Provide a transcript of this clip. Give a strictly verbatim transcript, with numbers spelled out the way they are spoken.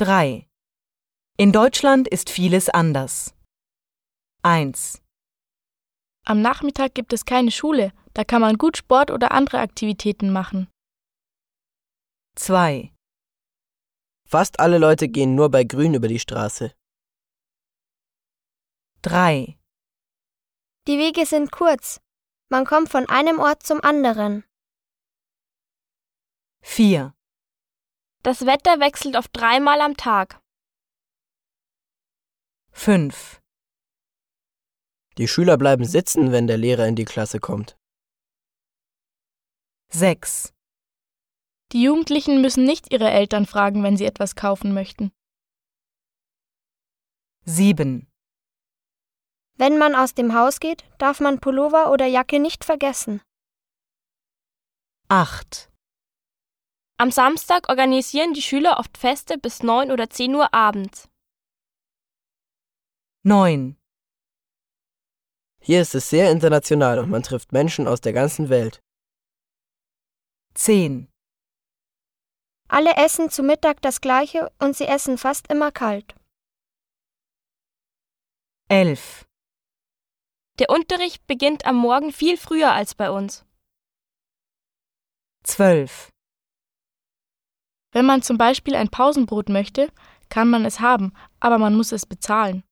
drei. In Deutschland ist vieles anders. eins. Am Nachmittag gibt es keine Schule, da kann man gut Sport oder andere Aktivitäten machen. zwei. Fast alle Leute gehen nur bei Grün über die Straße. drei. Die Wege sind kurz. Man kommt von einem Ort zum anderen. vier. Das Wetter wechselt oft dreimal am Tag. fünf. Die Schüler bleiben sitzen, wenn der Lehrer in die Klasse kommt. sechs. Die Jugendlichen müssen nicht ihre Eltern fragen, wenn sie etwas kaufen möchten. sieben. Wenn man aus dem Haus geht, darf man Pullover oder Jacke nicht vergessen. acht. Am Samstag organisieren die Schüler oft Feste bis neun oder zehn Uhr abends. neun. Hier ist es sehr international und man trifft Menschen aus der ganzen Welt. zehn. Alle essen zu Mittag das Gleiche und sie essen fast immer kalt. elf. Der Unterricht beginnt am Morgen viel früher als bei uns. zwölf. Wenn man zum Beispiel ein Pausenbrot möchte, kann man es haben, aber man muss es bezahlen.